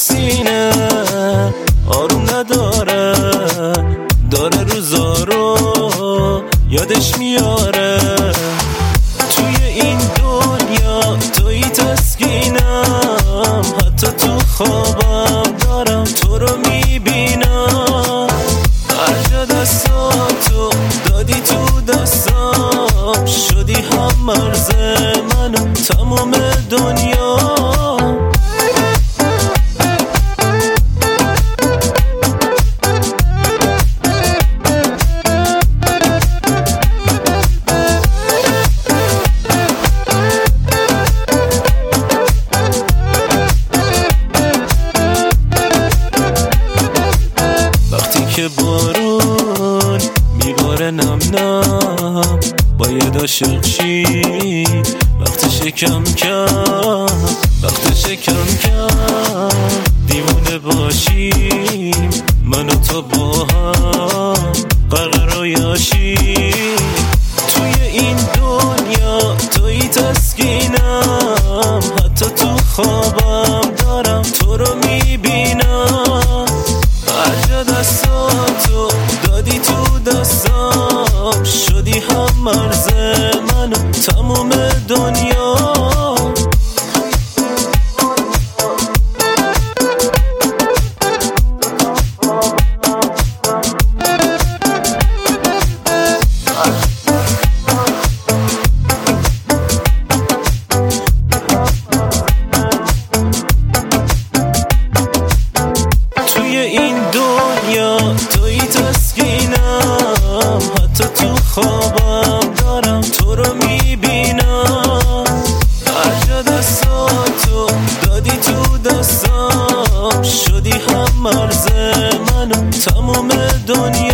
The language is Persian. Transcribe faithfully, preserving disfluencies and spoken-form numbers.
سینه آروم نداره، داره روزا رو یادش میاره. توی این دنیا توی تسکینم، حتی تو خوابم دارم تو رو میبینم. هر دستاتو دادی تو دستام، شدی هم مرز منو تمام دنیا. که بارون میباره نم نم، باید عاشق شی وقت شکم کم، وقت شکم کم. دیوونه باشیم من و تو با هم، قرار یاشی. توی این دنیا توی تسکینم، حتی تو خوابم دارم تو رو میبینم. هر دستاتو دادی تو دستام، شدی هم مرز منو تمام دنیا. توی این دنیا توی تسکینم، حتی تو خوابم دارم تو رو میبینم. هر دستاتو دادی تو دستام، شدی هم مرز منو تمام دنیا.